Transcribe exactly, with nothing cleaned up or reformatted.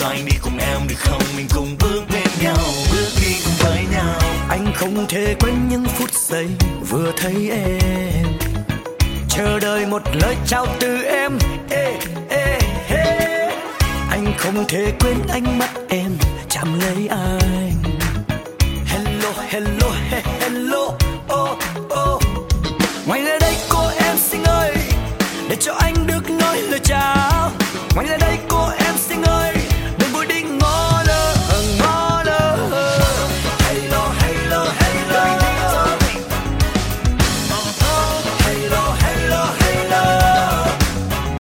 cho anh đi cùng em được không? Mình cùng bước bên nhau, bước đi cùng với nhau. Anh không thể quên những phút giây vừa thấy em, chờ đợi một lời chào từ em. Ê, ê, ê. Anh không thể quên ánh mắt em chạm lấy anh. Hello, hello, he, hello, oh, oh. Ngoài lại đây cô em xinh ơi, để cho anh được nói lời chào. Ngoài lại đây